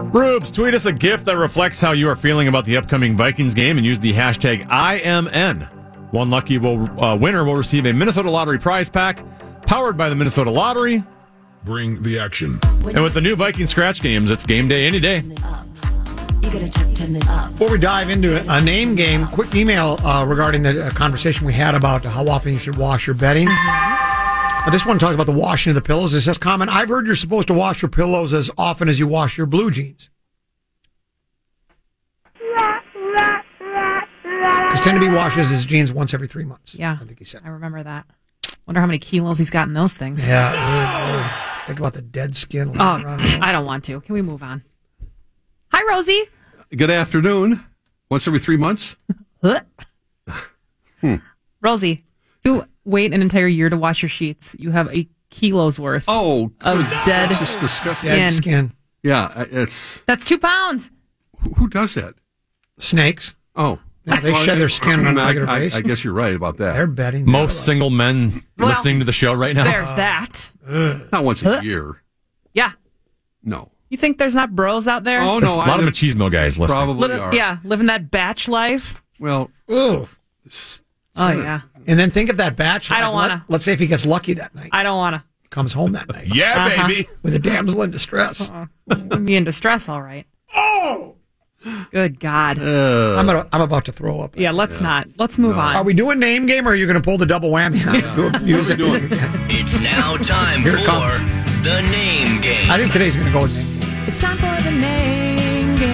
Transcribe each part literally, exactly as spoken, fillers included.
Rubes, tweet us a GIF that reflects how you are feeling about the upcoming Vikings game and use the hashtag I M N. One lucky will, uh, winner will receive a Minnesota Lottery prize pack powered by the Minnesota Lottery. Bring the action. And with the new Viking scratch games, it's game day any day. Before we dive into a name game, quick email uh, regarding the uh, conversation we had about how often you should wash your bedding. Uh, this one talks about the washing of the pillows. It says, comment, I've heard you're supposed to wash your pillows as often as you wash your blue jeans. Because Tenneby washes his jeans once every three months. Yeah, I think he said. I remember that. Wonder how many kilos he's got in those things. Yeah. Uh, uh, think about the dead skin. Oh, I don't want to. Can we move on? Hi, Rosie. Good afternoon. Once every three months? hmm. Rosie, you wait an entire year to wash your sheets. You have a kilo's worth oh, of dead That's just disgusting. skin. Dead skin. Yeah, it's... That's two pounds. Who, who does that? Snakes. Oh. Yeah, they well, shed their skin on a I, regular I, basis. I guess you're right about that. They're betting. Most like, single men well, listening to the show right now. There's that. Uh, Not once a year. Yeah. No. You think there's not bros out there? Oh, There's no. a lot I, of machismo guys listening. Probably Little, are. yeah, living that batch life. Well, ugh. Oh, yeah. And then think of that batch. I don't Let, wanna. let's say if he gets lucky that night. I don't want to. Comes home that night. Yeah, Uh-huh. baby. With a damsel in distress. Uh-uh. I'd be in distress, all right. Oh! Good God. uh, I'm, gonna, I'm about to throw up. Yeah, let's not. Let's move No. on. Are we doing name game or are you going to pull the double whammy on it? Use it. It's now time Here for it comes. the name game. I think today's going to go with name game. It's time for the name game.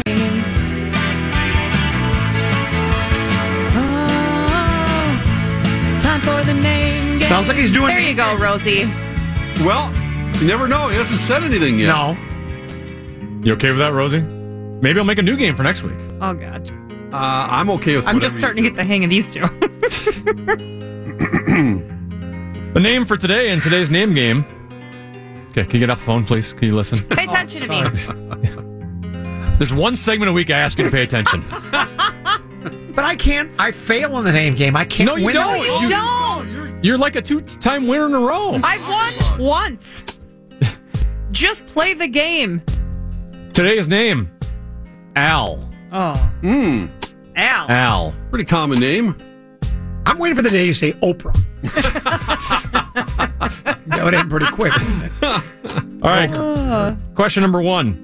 Oh, time for the name game. Sounds like he's doing There you go, Rosie. well, you never know. He hasn't said anything yet. No. You okay with that, Rosie? Maybe I'll make a new game for next week. Oh, God. Uh, I'm okay with I'm whatever just starting you to get the hang of these two. The name for today in today's name game. Okay, can you get off the phone, please? Can you listen? Pay attention to me. There's one segment a week I ask you to pay attention. But I can't. I fail in the name game. I can't No, you win. don't. it. You You- don't. You're like a two-time winner in a row. I've won once. Just play the game. Today's name, Al. Oh. Mm, Al. Al. pretty common name. I'm waiting for the day you say Oprah. That would end pretty quick. Wouldn't it? All right. Question number one.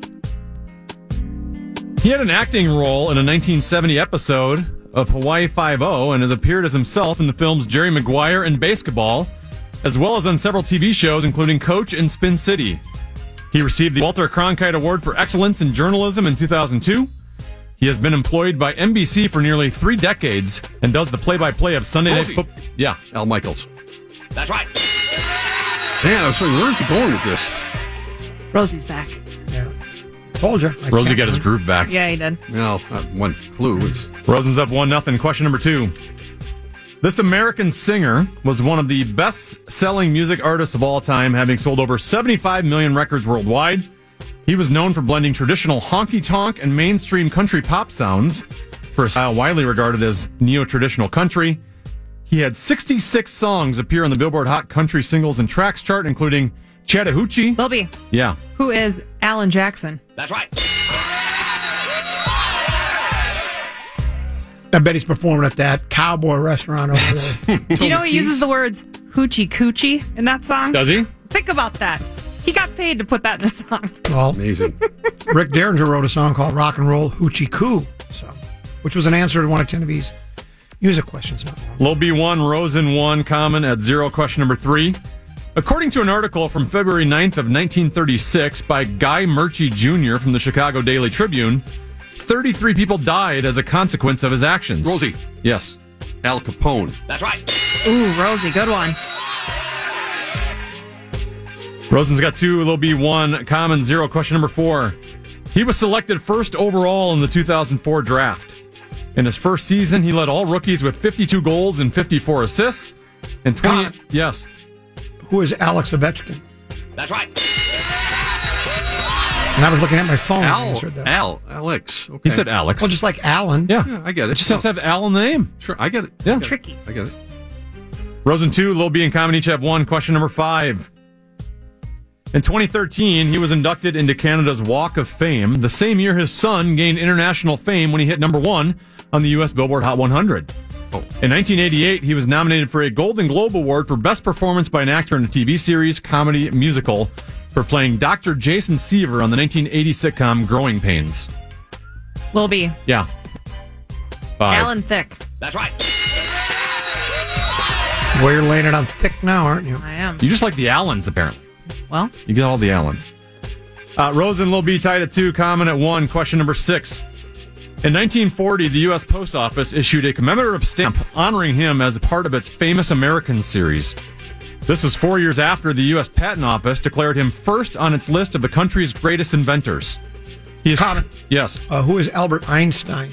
He had an acting role in a nineteen seventy episode of Hawaii Five-O and has appeared as himself in the films Jerry Maguire and Basketball, as well as on several T V shows, including Coach and Spin City. He received the Walter Cronkite Award for Excellence in Journalism in two thousand two. He has been employed by N B C for nearly three decades and does the play-by-play of Sunday Night Rosie. Football. Yeah. Al Michaels. That's right. Man, I was wondering, where's he going with this? Rosie's back. Yeah. Told you. I Rosie can't got his win. groove back. Yeah, he did. Well, not one clue. It's Rosen's up one nothing. Question number two. This American singer was one of the best-selling music artists of all time, having sold over seventy-five million records worldwide. He was known for blending traditional honky-tonk and mainstream country pop sounds for a style widely regarded as neo-traditional country. He had sixty-six songs appear on the Billboard Hot Country Singles and Tracks chart, including Chattahoochee. Lil B, Yeah. who is Alan Jackson? That's right. I bet he's performing at that cowboy restaurant over there. Do you know he uses the words hoochie coochie in that song? Does he? Think about that. He got paid to put that in a song. Well, amazing. Rick Derringer wrote a song called Rock and Roll Hoochie Coo, so, which was an answer to one of Tenneby's music questions. Not long. Lil B one, Rosen one, common at zero. Question number three. According to an article from February ninth of nineteen thirty-six by Guy Murchie Junior from the Chicago Daily Tribune, thirty-three people died as a consequence of his actions. Rosie. Yes. Al Capone. That's right. Ooh, Rosie, good one. Rosen's got two, Lil B one, common zero. Question number four. He was selected first overall in the two thousand four draft. In his first season, he led all rookies with fifty-two goals and fifty-four assists. And twenty. Con- Yes. Who is Alex Ovechkin? That's right. And I was looking at my phone. when I Al. answered that. Al. Alex. Okay. He said Alex. Well, just like Alan. yeah. Yeah, I get it. It just has to have Al in the name. Sure, I get it. Yeah. It's tricky. I get it. Rosen two, Lil B and Common each have one. Question number five. In twenty thirteen, he was inducted into Canada's Walk of Fame, the same year his son gained international fame when he hit number one on the U S Billboard Hot one hundred. Oh. In nineteen eighty-eight, he was nominated for a Golden Globe Award for Best Performance by an Actor in a T V Series, Comedy, Musical for playing Doctor Jason Seaver on the nineteen eighty sitcom Growing Pains. Lil B. Yeah. Five. Alan Thicke. That's right. Well, you're laying it on thick now, aren't you? I am. You just like the Allens, apparently. Well, You get all the Allens. Uh, Rose and Lil B tied at two, Common at one. Question number six. In nineteen forty, the U S Post Office issued a commemorative stamp honoring him as a part of its Famous Americans series. This was four years after the U S Patent Office declared him first on its list of the country's greatest inventors. He is Common. Yes. Uh, who is Albert Einstein?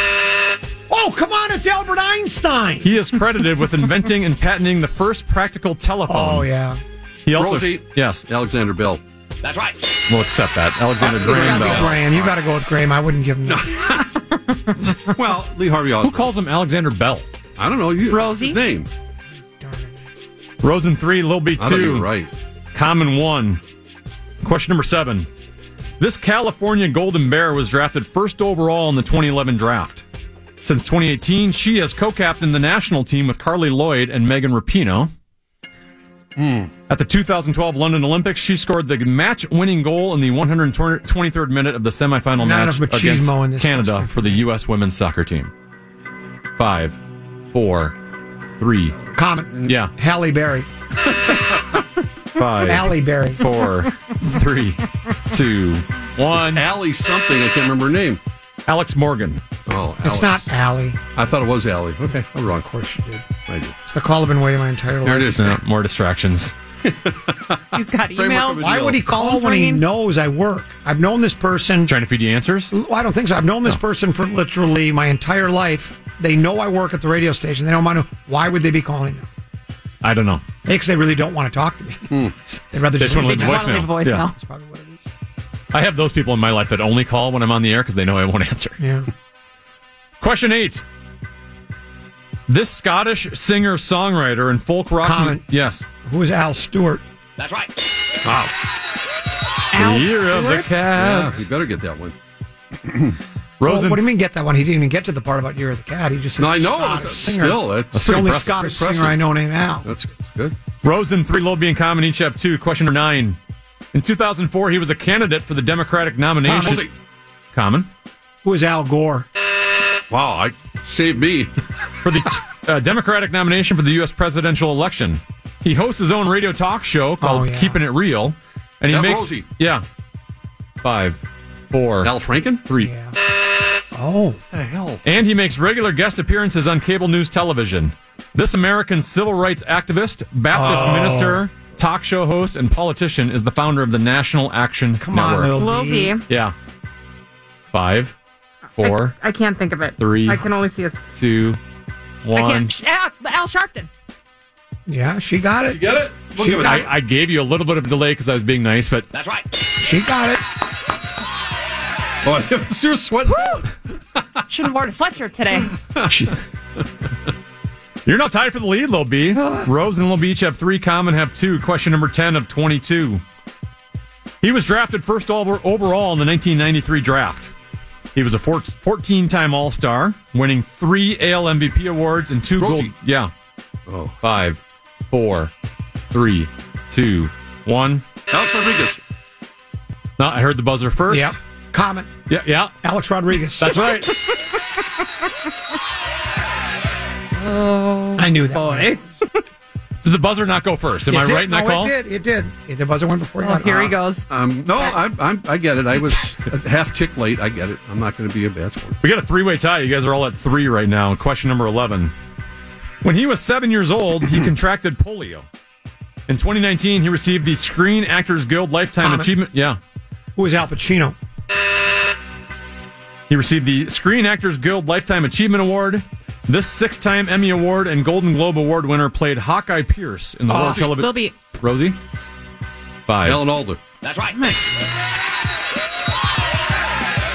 Oh, come on, it's Albert Einstein. He is credited with inventing and patenting the first practical telephone. Oh, yeah. He also Rosie. Yes. Alexander Bell. That's right. We'll accept that. Alexander It's gotta Graham be Bell. Graham. You got to go with Graham. I wouldn't give him that. Well, Lee Harvey Who Oswald. calls him Alexander Bell? I don't know. You, Rosie? His name. Rose and three, Lil B two. I don't even right. Common one. Question number seven. This California Golden Bear was drafted first overall in the twenty eleven draft. Since twenty eighteen, she has co-captained the national team with Carly Lloyd and Megan Rapinoe. Mm. At the two thousand twelve London Olympics, she scored the match-winning goal in the one hundred twenty-third minute of the semifinal Not match enough machismo against in this Canada question. for the U S women's soccer team. Five, four, three. Common. Yeah. Halle Berry. Five, Halle Berry. four, three, two, one. Allie something. I can't remember her name. Alex Morgan. Oh, It's Allie. not Allie. I thought it was Allie. Okay, I'm wrong. Of course you did. I did. It's the call I've been waiting my entire life. There it is. No, more distractions. he's got Framework emails. of a Why would he call Phone's when he ringing. knows I work? I've known this person. Trying to feed you answers? Well, I don't think so. I've known this person for literally my entire life. They know I work at the radio station. They don't mind. Why would they be calling me? I don't know. Because they really don't want to talk to me. They'd rather They just just wanna leave leave me. a Just wanna leave a voicemail. Yeah. That's probably what it is. I have those people in my life that only call when I'm on the air because they know I won't answer. Yeah. Question eight. This Scottish singer-songwriter and folk rock... Comment. Yes. Who is Al Stewart? That's right. Al Year of the Stewart? Yeah, Cat. you better get that one. Well, Rosen... what do you mean get that one? He didn't even get to the part about Year of the Cat. He just said No, I know. Scottish but singer. Still, that's, It's the only impressive. Scottish Impressive. singer I know named Al. that's good. Rosen, three, Low being common, each have two. Question number nine. In two thousand four, he was a candidate for the Democratic nomination. Rosie. Common. Who is Al Gore? Wow, I saved me. For the uh, Democratic nomination for the U S presidential election. He hosts his own radio talk show called Oh, yeah. Keeping It Real. And he That makes... Rosie. Yeah. Five, four, Al Franken? three. Yeah. Oh. What the hell? And he makes regular guest appearances on cable news television. This American civil rights activist, Baptist Oh. minister, talk show host, and politician is the founder of the National Action Come Network. on, Lil Lil B. B. Yeah. Five, four, I, I can't think of it. Three. I can only see his. two, I one. can't. Sh- Al, Al Sharpton. Yeah, she got it. You get it? We'll She give it got that. I, I gave you a little bit of a delay because I was being nice, but That's right. She got it. Oh, you're sweating. Shouldn't have worn a sweatshirt today. you're not tied for the lead, Lil B. Rose and Lil B each have three, Common have two. Question number ten of twenty-two. He was drafted first over, overall in the nineteen ninety-three draft. He was a fourteen-time All-Star, winning three A L M V P awards and two Rosie. gold. Yeah. Oh. Five, four, three, two, one. Alex Rodriguez. No, I heard the buzzer first. Yep. Comment. Yeah, yeah. Alex Rodriguez. That's right. I knew that. Boy. Did the buzzer not go first? Am It I did. right in that no, call? It did. It did. Yeah, the buzzer went before you Oh, got it. here he goes. Um, no, I, I'm, I get it. I was a half tick late. I get it. I'm not going to be a bad sport. We got a three-way tie. You guys are all at three right now. Question number eleven. When he was seven years old, he contracted polio. In twenty nineteen, he received the Screen Actors Guild Lifetime Comment. Achievement. Yeah. Who is Al Pacino? He received the Screen Actors Guild Lifetime Achievement Award. This six-time Emmy Award and Golden Globe Award winner played Hawkeye Pierce in the Oh. horror television. Lil B. Rosie? Five. Alan Alda. That's right.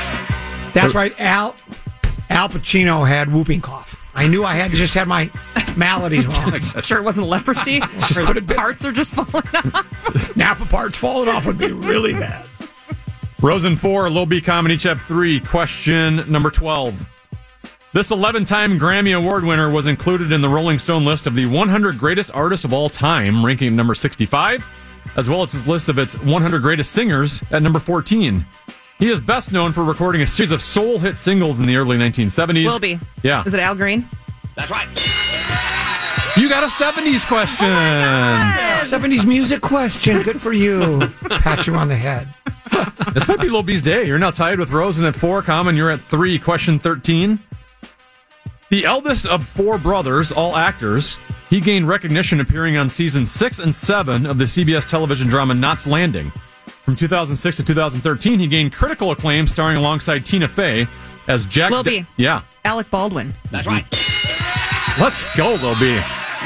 That's right. Al Al Pacino had whooping cough. I knew I had to just had my maladies wrong. Sure it wasn't leprosy? Or the parts are just falling off? Napa parts falling off would be really bad. Rosen four, Lil B Common each have three. Question number twelve. This eleven-time Grammy Award winner was included in the Rolling Stone list of the one hundred greatest artists of all time, ranking at number sixty-five, as well as his list of its one hundred greatest singers at number fourteen. He is best known for recording a series of soul hit singles in the early nineteen seventies. Will be. Yeah. Is it Al Green? That's right. You got a seventies question. seventies music question. Good for you. Pat you on the head. This might be Lil B's day. You're now tied with Rosen at four. Common, you're at three. Question thirteen. The eldest of four brothers, all actors, he gained recognition appearing on season six and seven of the C B S television drama Knots Landing. From two thousand six to two thousand thirteen, he gained critical acclaim starring alongside Tina Fey as Jack... Lil D- B. Yeah. Alec Baldwin. That's right. Let's go, Lil B.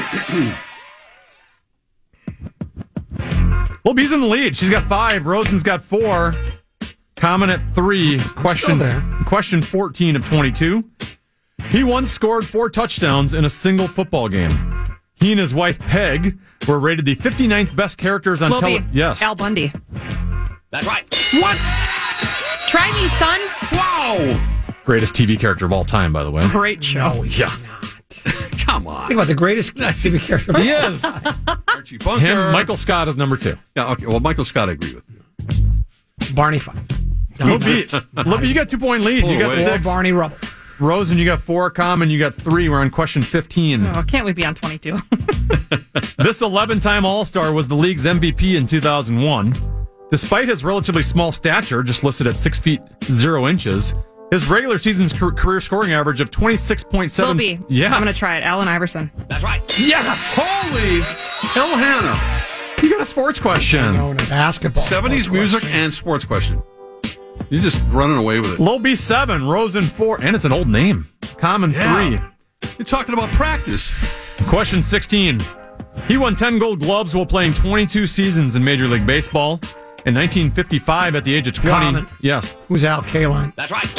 Lil B's in the lead. She's got five. Rosen's got four. Common at three. Question, there. question fourteen of twenty-two. He once scored four touchdowns in a single football game. He and his wife, Peg, were rated the fifty-ninth best characters on Will be. television. Yes. Al Bundy. That's right. What? Try me, son. Wow. Greatest T V character of all time, by the way. Great show. No, he's Yeah. not. Come on. Think about the greatest T V character. He is. Archie Bunker. Him, Michael Scott is number two. Yeah, okay. Well, Michael Scott, I agree with. Barney Fife. Lil B, Lil B, you got two point lead. Pull You got away. Or six. Barney Rubble. Rosen, you got four. Common, you got three. We're on question fifteen. Oh, can't we be on twenty-two? This eleven-time All-Star was the league's M V P in two thousand one. Despite his relatively small stature, just listed at six feet zero inches, his regular season's car- career scoring average of twenty-six point seven. Will be. Yes. I'm going to try it. Allen Iverson. That's right. Yes. Holy hell, Hannah. You got a sports question. No, in a basketball. seventies music question. and sports question. You're just running away with it. Lil B seven, Rosen four, and it's an old name. Common Yeah. three. You're talking about practice. Question sixteen. He won ten gold gloves while playing twenty-two seasons in Major League Baseball. In nineteen fifty-five, at the age of twenty. Common. Yes. Who's Al Kaline? That's right.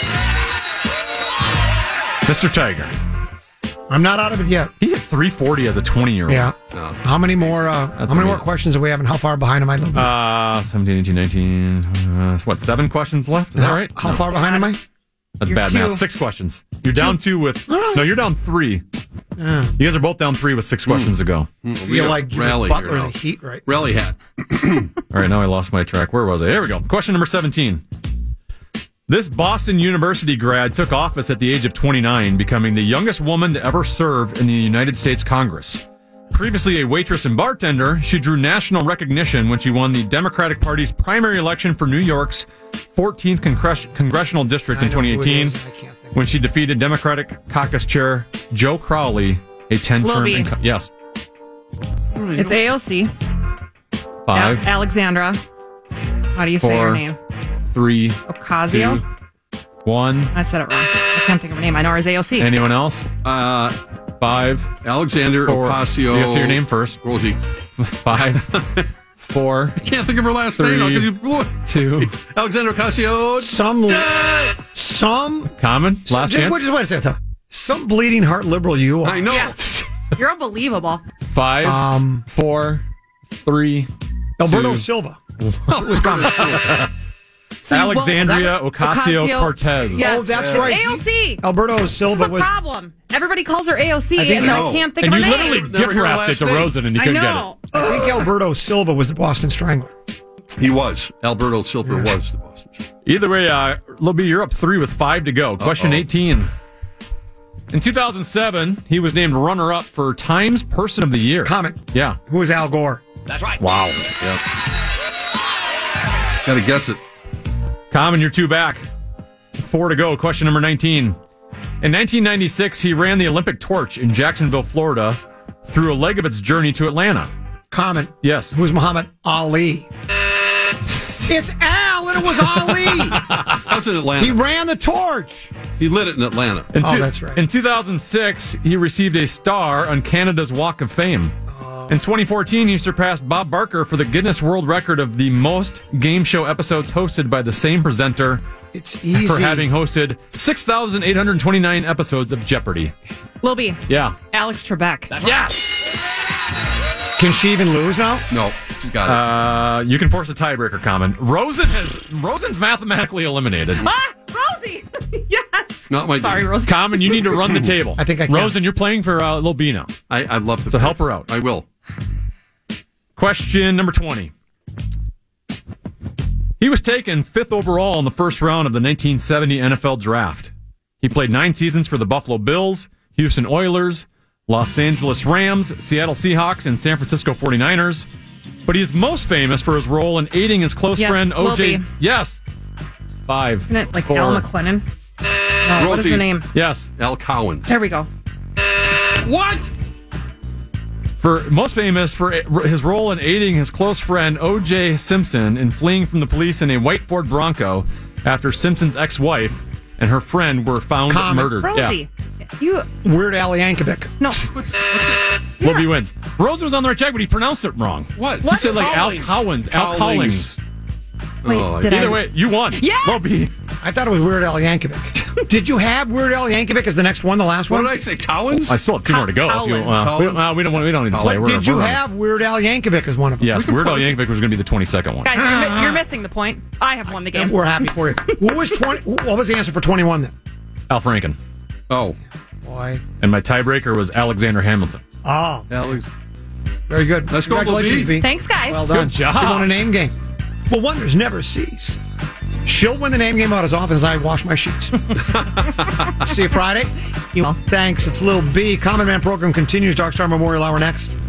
Mister Tiger. I'm not out of it yet. He hit three forty as a twenty-year-old. Yeah. No. How many more? Uh, how many more amazing. questions do we have, and how far behind am I? Little bit? Uh, seventeen, eighteen, nineteen. Uh, what, seven questions left? Is that how, right? How far behind am I? That's You're bad two. math. Six questions. You're down two with. No, you're down three. Yeah. You guys are both down three with six questions to go. I feel like Jimmy rally Butler here in now. the Heat, right? Rally hat. All right, now I lost my track. Where was I? Here we go. Question number seventeen. This Boston University grad took office at the age of twenty-nine, becoming the youngest woman to ever serve in the United States Congress. Previously a waitress and bartender, she drew national recognition when she won the Democratic Party's primary election for New York's fourteenth Congress- Congressional District I in know who it twenty eighteen, is. I can't think. when she defeated Democratic caucus chair Joe Crowley, a ten-term... Lil B. inco- yes. It's A O C. Five, Al- Alexandra. How do you say Four. her name? three, Ocasio? two, one. I said it wrong. I can't think of her name. I know her as A O C. Anyone else? Uh, Five, Alexander Four. Ocasio. You gotta say your name first. Rosie. five, four, Can't think of her last Three. name. How could you blew it? two. Alexander Ocasio. Some, some. Common. Last just, chance. Wait, just wait a second. Some bleeding heart liberal you are. I know. Yeah. You're unbelievable. Five, Um, four, three, Alberto two. Silva. Wisconsin. Alexandria well, that- Ocasio Ocasio- Cortez. Yes. Oh, that's It's right. A O C. Alberto This is Silva the was. problem. Everybody calls her A O C, I think and so. I can't think And of you her literally name. Never gift hear her wrapped it last to name. Rosen and you I couldn't know. get I think Alberto Silva was the Boston Strangler. He was. Alberto Silver was the Boston. it. Either way, uh, Lil B, you're up three with five to go. Question Uh-oh. eighteen. In two thousand seven, he was named runner-up for Times Person of the Year. Comment. Yeah. Who is Al Gore? That's right. Wow. Got to guess it. Common, you're two back. Four to go. Question number nineteen. In nineteen ninety-six, he ran the Olympic torch in Jacksonville, Florida, through a leg of its journey to Atlanta. Comment. Yes. Who's Muhammad Ali? It's Al, and it was Ali. That was in Atlanta. He He, ran the torch. lit it in Atlanta. In Oh, that's right. In two thousand six, he received a star on Canada's Walk of Fame. In twenty fourteen, he surpassed Bob Barker for the Guinness World Record of the most game show episodes hosted by the same presenter. It's easy. For having hosted six thousand eight hundred twenty-nine episodes of Jeopardy. Lil B. Yeah. Alex Trebek. That's right. Yes! Can she even lose now? No, she's got it. Uh, you can force a tiebreaker comment. Rosen has Rosen's mathematically eliminated. Ah, Rosie! Yes! Not my Sorry, game. Rosie. Common, you need to run the table. I think I can. Rosen, you're playing for uh, Lil B now. I, I'd love to. So play. help her out. I will. Question number twenty. He was taken fifth overall in the first round of the nineteen seventy N F L Draft. He played nine seasons for the Buffalo Bills, Houston Oilers, Los Angeles Rams, Seattle Seahawks, and San Francisco forty-niners. But he is most famous for his role in aiding his close Yep, friend O J. Will be. Yes. Five. Isn't it like four. Al McLennan? No, what is Rosie. the name? Yes. Al Cowens. There we go. What? For most famous for his role in aiding his close friend O J. Simpson in fleeing from the police in a white Ford Bronco after Simpson's ex-wife and her friend were found Common. murdered. Rosie. You. Weird Al Yankovic. No. Yeah. Will be wins. Rosen was on the right track, but he pronounced it wrong. What? He said like Al Cowlings. Cowens. Al Cowlings. Cowlings. Wait, Oh, did Either I? way, you won. Yeah! Lobby. I thought it was Weird Al Yankovic. Did you have Weird Al Yankovic as the next one, the last What one? did I say? Cowens? I still have two more to go. If you, uh, Collins. we, uh, we don't want. We don't need to play. We're, Did you we're have Weird Al Yankovic as one of them? Yes, Weird Al Yankovic was going to be the twenty-second one. Guys, you're, mi- you're missing the point. I have won the game. We're happy for you. Who was twenty? What was the answer for twenty-one then? Al Franken. Oh, Boy. And my tiebreaker was Alexander Hamilton. Oh, Alex. very good. Let's go, Congratulations, Lil B. B. Thanks, guys. Well done. Good job. She won a name game. Well, wonders never cease. She'll win the name game out as often as I wash my sheets. See you Friday. You will. Thanks. It's Lil B. Common Man program continues. Dark Star Memorial Hour next.